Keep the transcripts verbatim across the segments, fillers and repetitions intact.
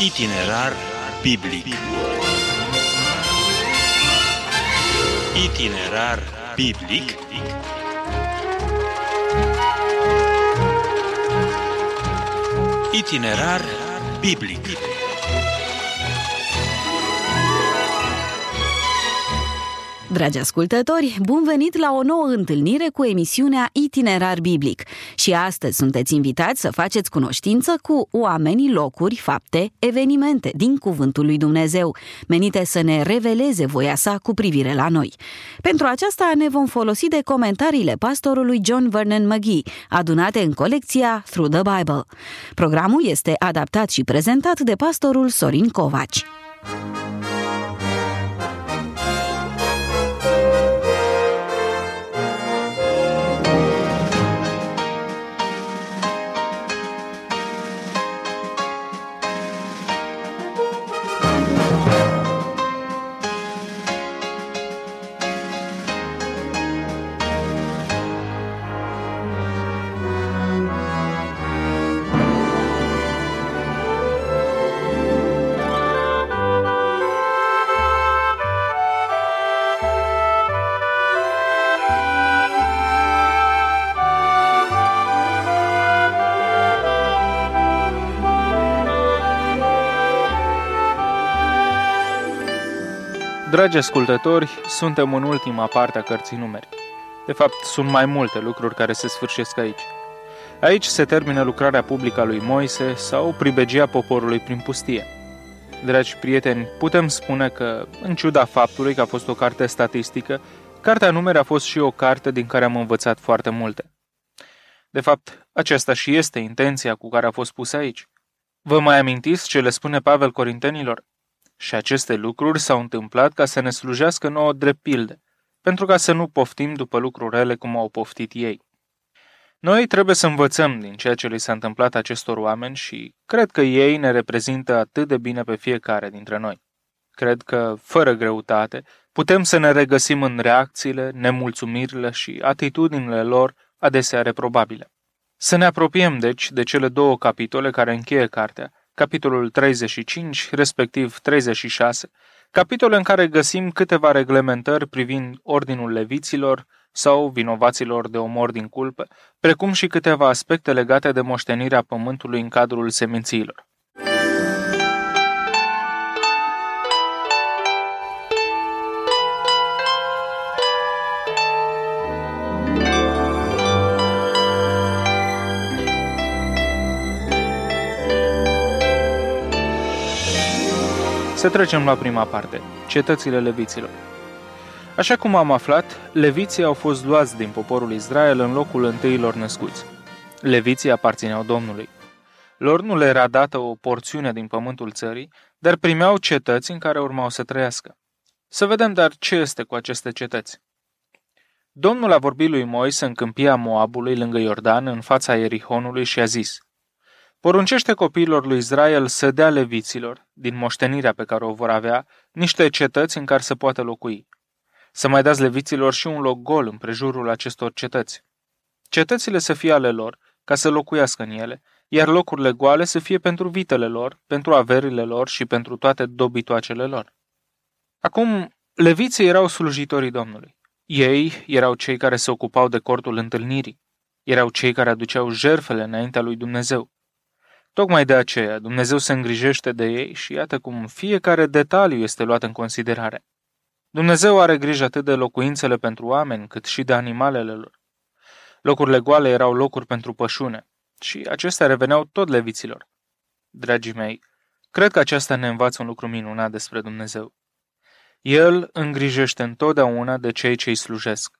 Itinerar biblic. Itinerar biblic. Itinerar biblic. Dragi ascultători, bun venit la o nouă întâlnire cu emisiunea Itinerar Biblic. Și astăzi sunteți invitați să faceți cunoștință cu oamenii, locuri, fapte, evenimente din Cuvântul lui Dumnezeu, menite să ne reveleze voia sa cu privire la noi. Pentru aceasta ne vom folosi de comentariile pastorului John Vernon McGee, adunate în colecția Through the Bible. Programul este adaptat și prezentat de pastorul Sorin Covaci. Dragi ascultători, suntem în ultima parte a cărții Numeri. De fapt, sunt mai multe lucruri care se sfârșesc aici. Aici se termină lucrarea publică a lui Moise sau pribegia poporului prin pustie. Dragi prieteni, putem spune că, în ciuda faptului că a fost o carte statistică, Cartea Numeri a fost și o carte din care am învățat foarte multe. De fapt, aceasta și este intenția cu care a fost pusă aici. Vă mai amintiți ce le spune Pavel Corintenilor? Și aceste lucruri s-au întâmplat ca să ne slujească nouă drept pilde, pentru ca să nu poftim după lucruri rele cum au poftit ei. Noi trebuie să învățăm din ceea ce li s-a întâmplat acestor oameni și cred că ei ne reprezintă atât de bine pe fiecare dintre noi. Cred că, fără greutate, putem să ne regăsim în reacțiile, nemulțumirile și atitudinile lor adesea reprobabile. Să ne apropiem, deci, de cele două capitole care încheie cartea, capitolul treizeci și cinci, respectiv treizeci și șase, capitole în care găsim câteva reglementări privind ordinul leviților sau vinovaților de omor din culpă, precum și câteva aspecte legate de moștenirea pământului în cadrul semințiilor. Să trecem la prima parte, cetățile leviților. Așa cum am aflat, leviții au fost luați din poporul Israel în locul întâilor născuți. Leviții aparțineau Domnului. Lor nu le era dată o porțiune din pământul țării, dar primeau cetăți în care urmau să trăiască. Să vedem dar ce este cu aceste cetăți. Domnul a vorbit lui Moise în câmpia Moabului lângă Iordan, în fața Ierihonului și a zis: poruncește copiilor lui Israel să dea leviților, din moștenirea pe care o vor avea, niște cetăți în care să poată locui. Să mai dați leviților și un loc gol împrejurul acestor cetăți. Cetățile să fie ale lor, ca să locuiască în ele, iar locurile goale să fie pentru vitele lor, pentru averile lor și pentru toate dobitoacele lor. Acum, leviții erau slujitorii Domnului. Ei erau cei care se ocupau de cortul întâlnirii. Erau cei care aduceau jertfele înaintea lui Dumnezeu. Tocmai de aceea Dumnezeu se îngrijește de ei și iată cum fiecare detaliu este luat în considerare. Dumnezeu are grijă atât de locuințele pentru oameni, cât și de animalele lor. Locurile goale erau locuri pentru pășune și acestea reveneau tot leviților. Dragii mei, cred că aceasta ne învață un lucru minunat despre Dumnezeu. El îngrijește întotdeauna de cei ce îi slujesc.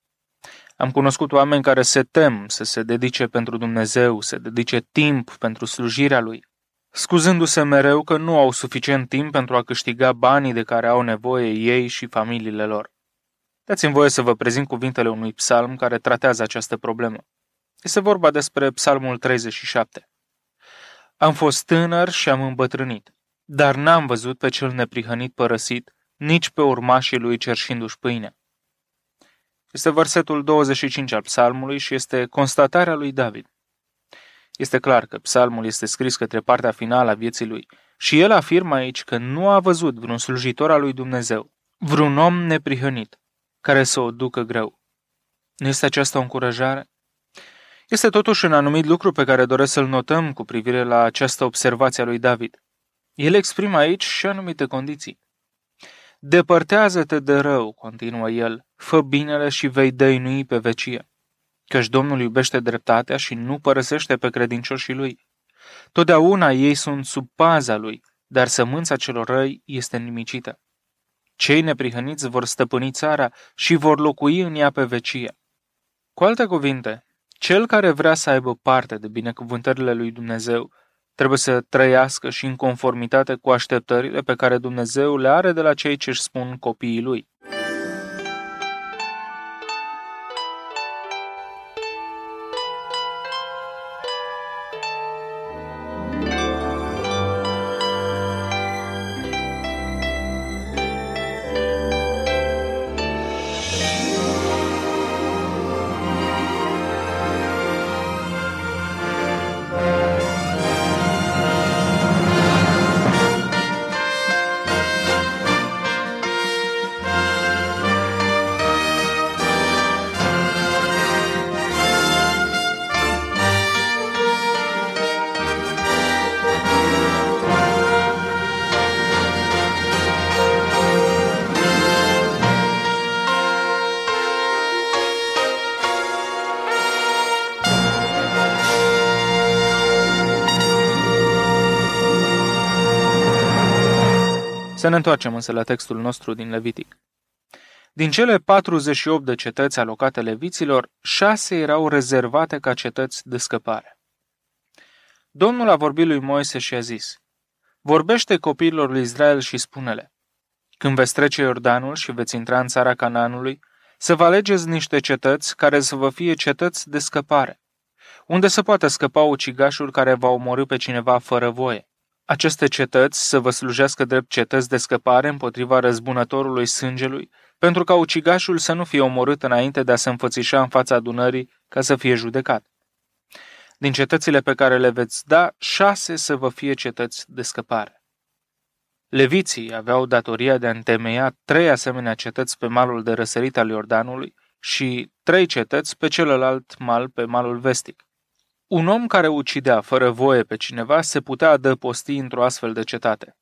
Am cunoscut oameni care se tem să se dedice pentru Dumnezeu, să dedice timp pentru slujirea Lui, scuzându-se mereu că nu au suficient timp pentru a câștiga banii de care au nevoie ei și familiile lor. Dați-mi voie să vă prezint cuvintele unui psalm care tratează această problemă. Este vorba despre psalmul treizeci și șapte. Am fost tânăr și am îmbătrânit, dar n-am văzut pe cel neprihănit părăsit, nici pe urmașii lui cerșindu-și pâinea. Este versetul douăzeci și cinci al psalmului și este constatarea lui David. Este clar că psalmul este scris către partea finală a vieții lui Și el afirmă aici că nu a văzut vreun slujitor al lui Dumnezeu, vreun om neprihănit, care să o ducă greu. Nu este aceasta o încurajare? Este totuși un anumit lucru pe care doresc să-l notăm cu privire la această observație a lui David. El exprimă aici și anumite condiții. Depărtează-te de rău, continuă el, fă binele și vei dăinui pe vecie. Căci Domnul iubește dreptatea și nu părăsește pe credincioșii lui. Totdeauna ei sunt sub paza lui, dar sămânța celor răi este nimicită. Cei neprihăniți vor stăpâni țara și vor locui în ea pe vecie. Cu alte cuvinte, cel care vrea să aibă parte de binecuvântările lui Dumnezeu trebuie să trăiască și în conformitate cu așteptările pe care Dumnezeu le are de la cei ce își spun copiii lui. Să ne întoarcem însă la textul nostru din Levitic. Din cele patruzeci și opt de cetăți alocate leviților, șase erau rezervate ca cetăți de scăpare. Domnul a vorbit lui Moise și a zis: vorbește copiilor lui Israel și spune-le: când veți trece Iordanul și veți intra în țara Canaanului, să vă alegeți niște cetăți care să vă fie cetăți de scăpare, unde să poată scăpa ucigașul care va omorî pe cineva fără voie. Aceste cetăți să vă slujească drept cetăți de scăpare împotriva răzbunătorului sângelui, pentru ca ucigașul să nu fie omorât înainte de a se înfățișa în fața adunării ca să fie judecat. Din cetățile pe care le veți da, șase să vă fie cetăți de scăpare. Leviții aveau datoria de a întemeia trei asemenea cetăți pe malul de răsărit al Iordanului și trei cetăți pe celălalt mal, pe malul vestic. Un om care ucidea fără voie pe cineva se putea adăposti într-o astfel de cetate.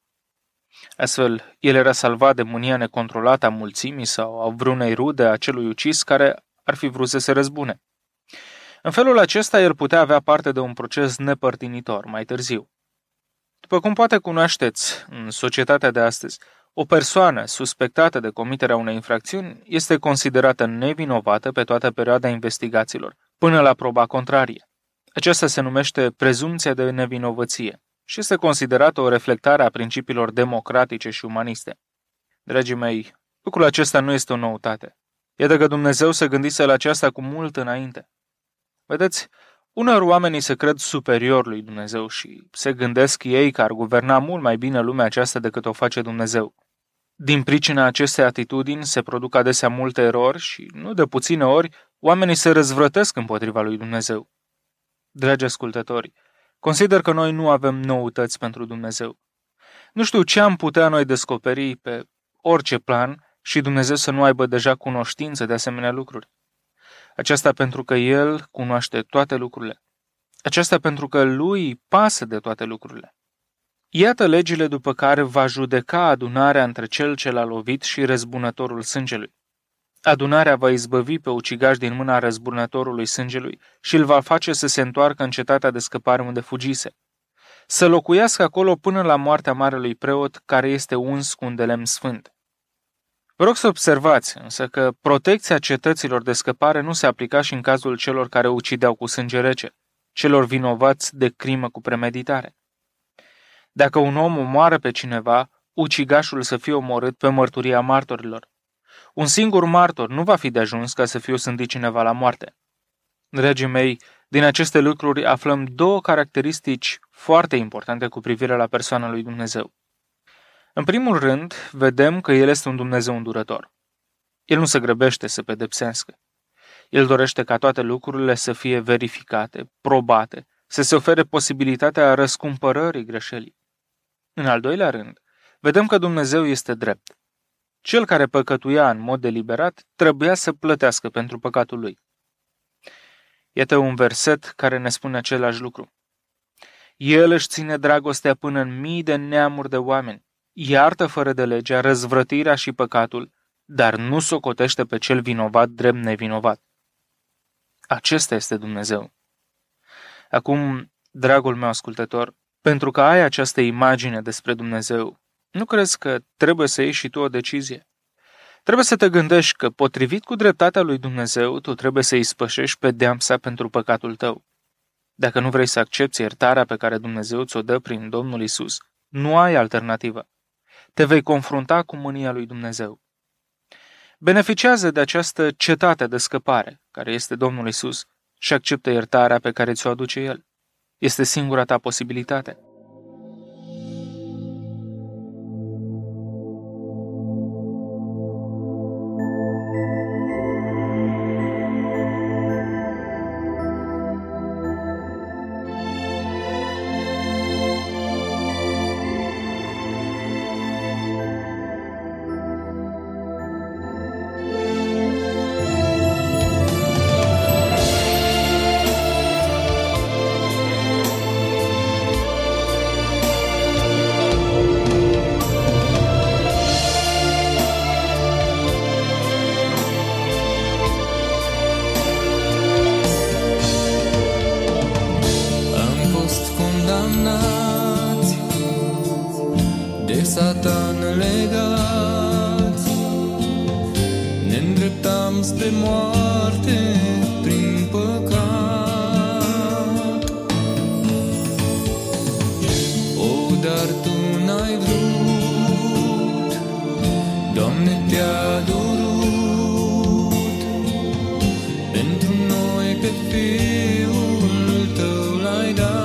Astfel, el era salvat de mânia necontrolată a mulțimii sau a vreunei rude a celui ucis care ar fi vrut să se răzbune. În felul acesta, el putea avea parte de un proces nepărtinitor mai târziu. După cum poate cunoașteți, în societatea de astăzi, o persoană suspectată de comiterea unei infracțiuni este considerată nevinovată pe toată perioada investigațiilor, până la proba contrarie. Aceasta se numește prezumția de nevinovăție și este considerată o reflectare a principiilor democratice și umaniste. Dragii mei, lucrul acesta nu este o noutate. Iată că Dumnezeu se gândise la aceasta cu mult înainte. Vedeți, uneori oamenii se cred superior lui Dumnezeu și se gândesc ei că ar guverna mult mai bine lumea aceasta decât o face Dumnezeu. Din pricina acestei atitudini se produc adesea multe erori și, nu de puține ori, oamenii se răzvrătesc împotriva lui Dumnezeu. Dragi ascultători, consider că noi nu avem noutăți pentru Dumnezeu. Nu știu ce am putea noi descoperi pe orice plan și Dumnezeu să nu aibă deja cunoștință de asemenea lucruri. Aceasta pentru că El cunoaște toate lucrurile. Aceasta pentru că Lui pasă de toate lucrurile. Iată legile după care va judeca adunarea între cel ce l-a lovit și răzbunătorul sângelui. Adunarea va izbăvi pe ucigaș din mâna răzbunătorului sângelui și îl va face să se întoarcă în cetatea de scăpare unde fugise. Să locuiască acolo până la moartea marelui preot care este uns cu un de lemn sfânt. Vă rog să observați însă că protecția cetăților de scăpare nu se aplica și în cazul celor care ucideau cu sânge rece, celor vinovați de crimă cu premeditare. Dacă un om omoară pe cineva, ucigașul să fie omorât pe mărturia martorilor. Un singur martor nu va fi de ajuns ca să fie osândit cineva la moarte. Dragii mei, din aceste lucruri aflăm două caracteristici foarte importante cu privire la persoana lui Dumnezeu. În primul rând, vedem că El este un Dumnezeu îndurător. El nu se grăbește să pedepsească. El dorește ca toate lucrurile să fie verificate, probate, să se ofere posibilitatea răscumpărării greșelii. În al doilea rând, vedem că Dumnezeu este drept. Cel care păcătuia în mod deliberat trebuia să plătească pentru păcatul lui. Iată un verset care ne spune același lucru. El își ține dragostea până în mii de neamuri de oameni, iartă fără de legea, răzvrătirea și păcatul, dar nu socotește pe cel vinovat drept nevinovat. Acesta este Dumnezeu. Acum, dragul meu ascultător, pentru că ai această imagine despre Dumnezeu, nu crezi că trebuie să iei și tu o decizie? Trebuie să te gândești că, potrivit cu dreptatea lui Dumnezeu, tu trebuie să ispășești pedeapsa pentru păcatul tău. Dacă nu vrei să accepți iertarea pe care Dumnezeu ți-o dă prin Domnul Isus, nu ai alternativă. Te vei confrunta cu mânia lui Dumnezeu. Beneficiază de această cetate de scăpare, care este Domnul Isus, și acceptă iertarea pe care ți-o aduce El. Este singura ta posibilitate. Satan legați, ne îndreptam spre moarte prin păcat. O, dar Tu n-ai vrut, Doamne, Te-a durut, pentru noi pe Fiul Tău l-ai dat.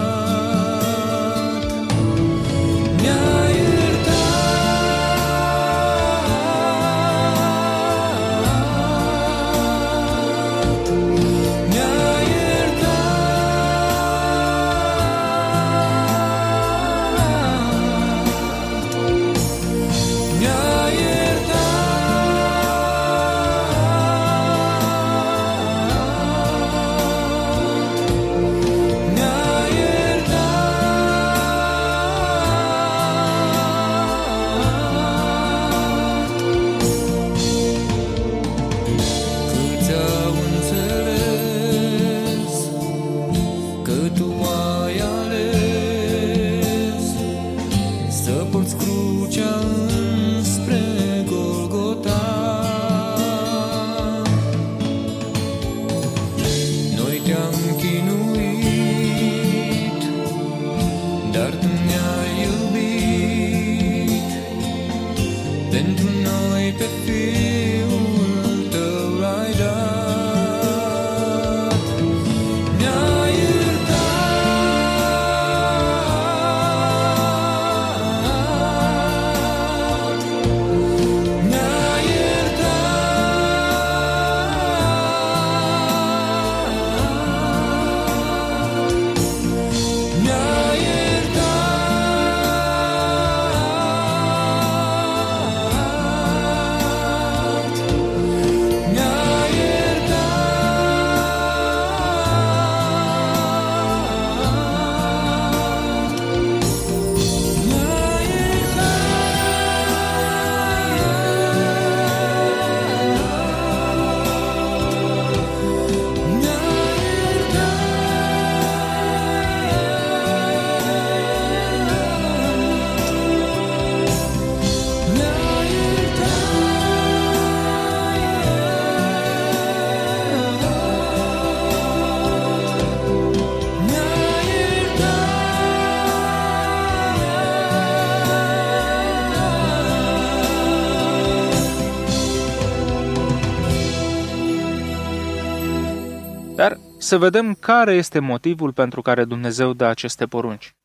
Dar să vedem care este motivul pentru care Dumnezeu dă aceste porunci.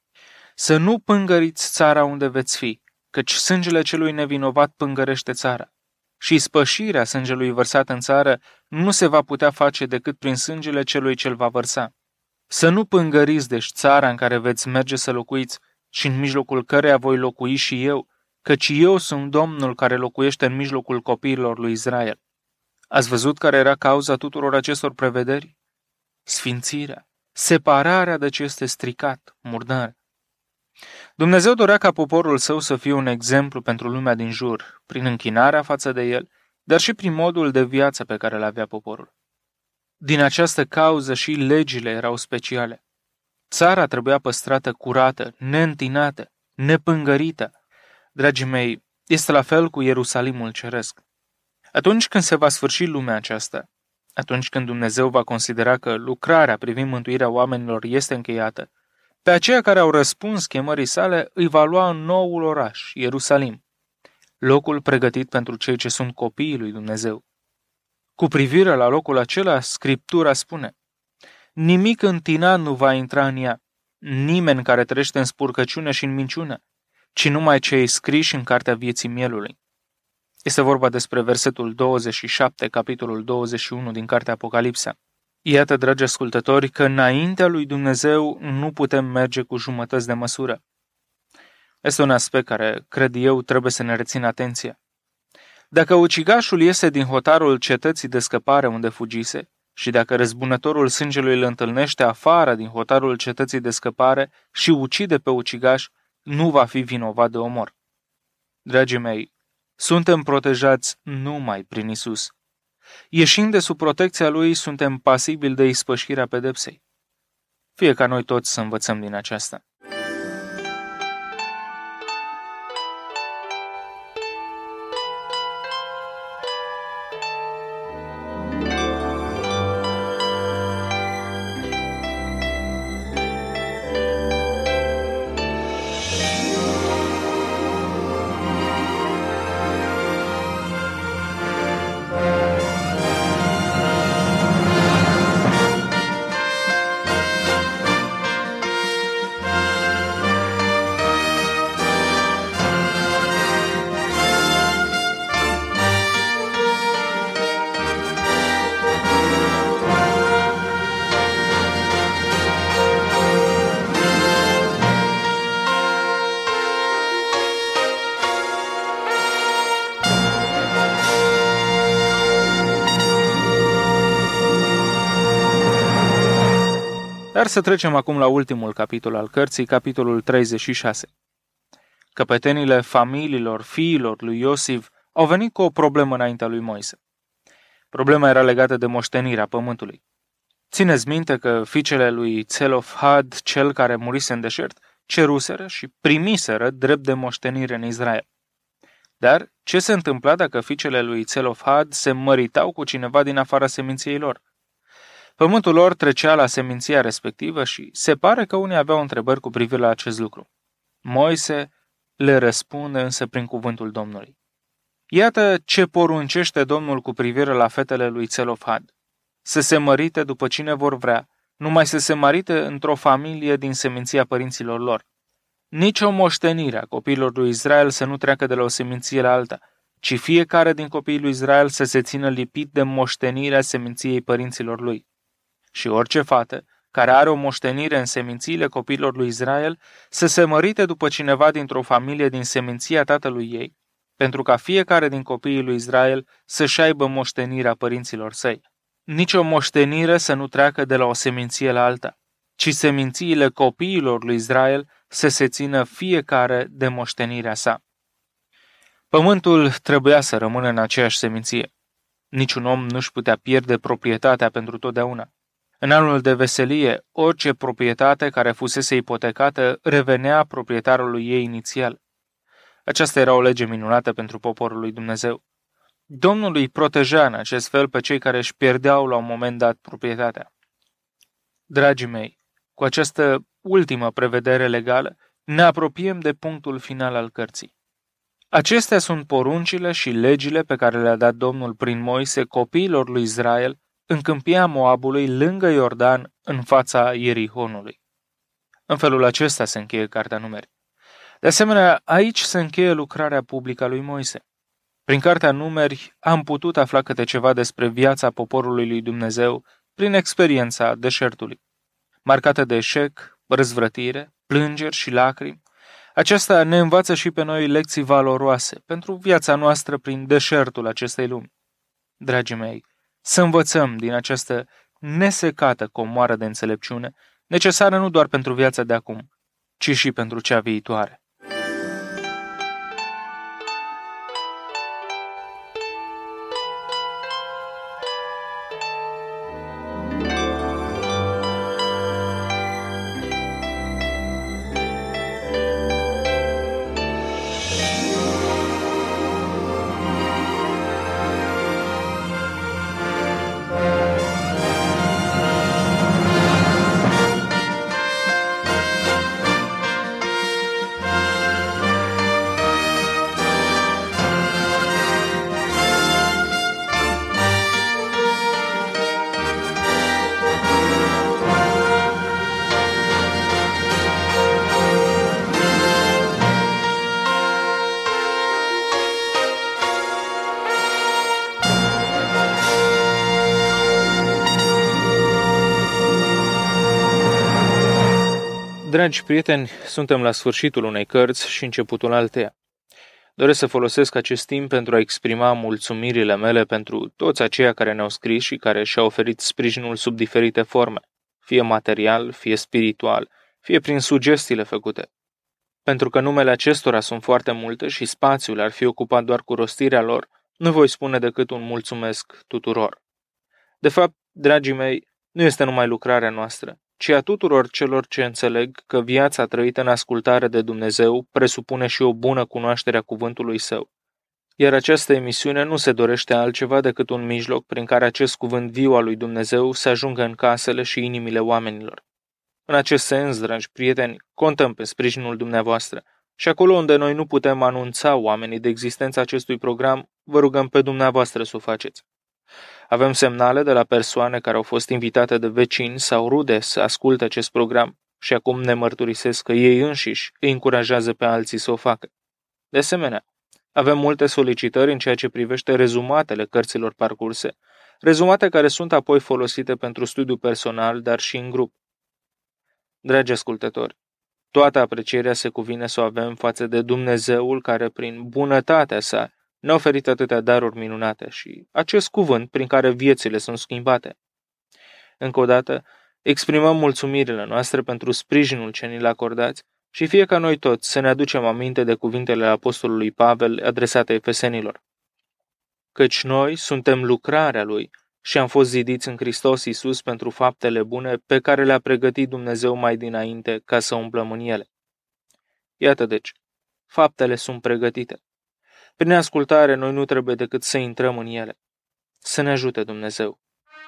Să nu pângăriți țara unde veți fi, căci sângele celui nevinovat pângărește țara. Și spășirea sângelui vărsat în țară nu se va putea face decât prin sângele celui ce-l va vărsa. Să nu pângăriți deci țara în care veți merge să locuiți, și în mijlocul căreia voi locui și eu, căci eu sunt Domnul care locuiește în mijlocul copiilor lui Israel. Ați văzut care era cauza tuturor acestor prevederi? Sfințirea, separarea de ce este stricat, murdar. Dumnezeu dorea ca poporul său să fie un exemplu pentru lumea din jur, prin închinarea față de el, dar și prin modul de viață pe care îl avea poporul. Din această cauză și legile erau speciale. Țara trebuia păstrată curată, neîntinată, nepângărită. Dragii mei, este la fel cu Ierusalimul ceresc. Atunci când se va sfârși lumea aceasta, atunci când Dumnezeu va considera că lucrarea privind mântuirea oamenilor este încheiată, pe aceia care au răspuns chemării sale îi va lua în noul oraș, Ierusalim, locul pregătit pentru cei ce sunt copiii lui Dumnezeu. Cu privire la locul acela, Scriptura spune: nimic întinat nu va intra în ea, nimeni care trăiește în spurcăciune și în minciună, ci numai cei scriși în cartea vieții mielului. Este vorba despre versetul douăzeci și șapte, capitolul douăzeci și unu din cartea Apocalipsa. Iată, dragi ascultători, că înaintea lui Dumnezeu nu putem merge cu jumătăți de măsură. Este un aspect care, cred eu, trebuie să ne rețină atenția. Dacă ucigașul iese din hotarul cetății de scăpare unde fugise, și dacă răzbunătorul sângelui îl întâlnește afară din hotarul cetății de scăpare și ucide pe ucigaș, nu va fi vinovat de omor. Dragii mei, suntem protejați numai prin Isus. Ieșind de sub protecția Lui, suntem pasibili de ispășirea pedepsei. Fie ca noi toți să învățăm din aceasta. Dar să trecem acum la ultimul capitol al cărții, capitolul treizeci și șase. Căpetenile familiilor fiilor lui Iosif au venit cu o problemă înaintea lui Moise. Problema era legată de moștenirea pământului. Țineți minte că fiicele lui Țelofhad, cel care murise în deșert, ceruseră și primiseră drept de moștenire în Israel. Dar ce se întâmpla dacă fiicele lui Țelofhad se măritau cu cineva din afara seminției lor? Pământul lor trecea la seminția respectivă și se pare că unii aveau întrebări cu privire la acest lucru. Moise le răspunde însă prin cuvântul Domnului. Iată ce poruncește Domnul cu privire la fetele lui Țelofhad: să se mărite după cine vor vrea, numai să se marite într-o familie din seminția părinților lor. Nici o moștenire a copiilor lui Israel să nu treacă de la o seminție la alta, ci fiecare din copiii lui Israel să se țină lipit de moștenirea seminției părinților lui. Și orice fată care are o moștenire în semințiile copiilor lui Israel să se mărite după cineva dintr-o familie din seminția tatălui ei, pentru ca fiecare din copiii lui Israel să-și aibă moștenirea părinților săi. Nici o moștenire să nu treacă de la o seminție la alta, ci semințiile copiilor lui Israel să se țină fiecare de moștenirea sa. Pământul trebuia să rămână în aceeași seminție. Niciun om nu-și putea pierde proprietatea pentru totdeauna. În anul de veselie, orice proprietate care fusese ipotecată revenea proprietarului ei inițial. Aceasta era o lege minunată pentru poporul lui Dumnezeu. Domnul îi proteja în acest fel pe cei care își pierdeau la un moment dat proprietatea. Dragii mei, cu această ultimă prevedere legală, ne apropiem de punctul final al cărții. Acestea sunt poruncile și legile pe care le-a dat Domnul prin Moise copiilor lui Israel în câmpia Moabului, lângă Iordan, în fața Ierihonului. În felul acesta se încheie Cartea Numeri. De asemenea, aici se încheie lucrarea publică a lui Moise. Prin Cartea Numeri am putut afla câte ceva despre viața poporului lui Dumnezeu prin experiența deșertului, marcată de eșec, răzvrătire, plângeri și lacrimi, Aceasta ne învață și pe noi lecții valoroase pentru viața noastră prin deșertul acestei lumi. Dragii mei, să învățăm din această nesecată comoară de înțelepciune, necesară nu doar pentru viața de acum, ci și pentru cea viitoare. Dragi prieteni, suntem la sfârșitul unei cărți și începutul alteia. Doresc să folosesc acest timp pentru a exprima mulțumirile mele pentru toți aceia care ne-au scris și care și-au oferit sprijinul sub diferite forme, fie material, fie spiritual, fie prin sugestiile făcute. Pentru că numele acestora sunt foarte multe și spațiul ar fi ocupat doar cu rostirea lor, nu voi spune decât un mulțumesc tuturor. De fapt, dragii mei, nu este numai lucrarea noastră, ci a tuturor celor ce înțeleg că viața trăită în ascultare de Dumnezeu presupune și o bună cunoaștere a cuvântului Său. Iar această emisiune nu se dorește altceva decât un mijloc prin care acest cuvânt viu al lui Dumnezeu să ajungă în casele și inimile oamenilor. În acest sens, dragi prieteni, contăm pe sprijinul dumneavoastră și acolo unde noi nu putem anunța oamenii de existența acestui program, vă rugăm pe dumneavoastră să o faceți. Avem semnale de la persoane care au fost invitate de vecini sau rude să asculte acest program și acum ne mărturisesc că ei înșiși îi încurajează pe alții să o facă. De asemenea, avem multe solicitări în ceea ce privește rezumatele cărților parcurse, rezumate care sunt apoi folosite pentru studiu personal, dar și în grup. Dragi ascultători, toată aprecierea se cuvine să o avem față de Dumnezeul care, prin bunătatea sa, ne-a oferit atâtea daruri minunate și acest cuvânt prin care viețile sunt schimbate. Încă o dată, exprimăm mulțumirile noastre pentru sprijinul ce ni l acordați și fie ca noi toți să ne aducem aminte de cuvintele apostolului Pavel adresate efesenilor. Căci noi suntem lucrarea lui și am fost zidiți în Hristos Iisus pentru faptele bune pe care le-a pregătit Dumnezeu mai dinainte ca să umblăm în ele. Iată deci, faptele sunt pregătite. Prin ascultare, noi nu trebuie decât să intrăm în ele. Să ne ajute Dumnezeu!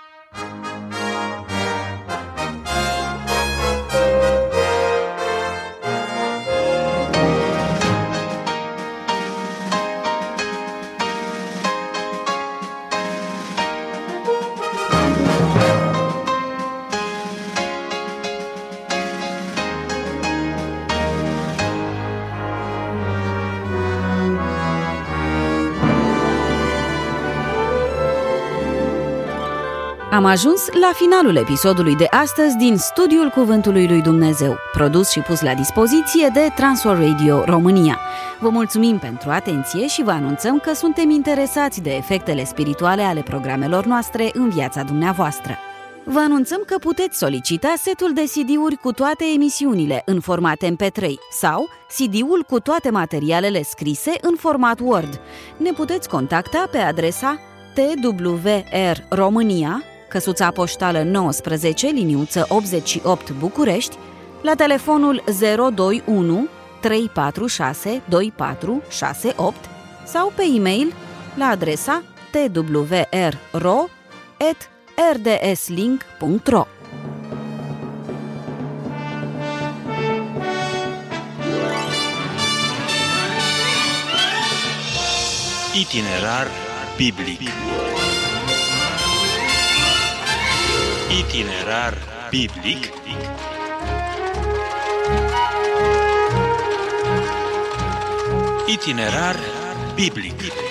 Am ajuns la finalul episodului de astăzi din Studiul Cuvântului lui Dumnezeu, produs și pus la dispoziție de Transworld Radio România. Vă mulțumim pentru atenție și vă anunțăm că suntem interesați de efectele spirituale ale programelor noastre în viața dumneavoastră. Vă anunțăm că puteți solicita setul de C D-uri cu toate emisiunile în format M P trei sau C D-ul cu toate materialele scrise în format Word. Ne puteți contacta pe adresa T W R România, căsuța poștală nouăsprezece, liniuță optzeci și opt București, la telefonul zero doi unu trei patru șase doi patru șase opt sau pe e-mail la adresa t w r ro at r d s link punct ro. Itinerar biblic. Itinerar biblic. Itinerar biblic.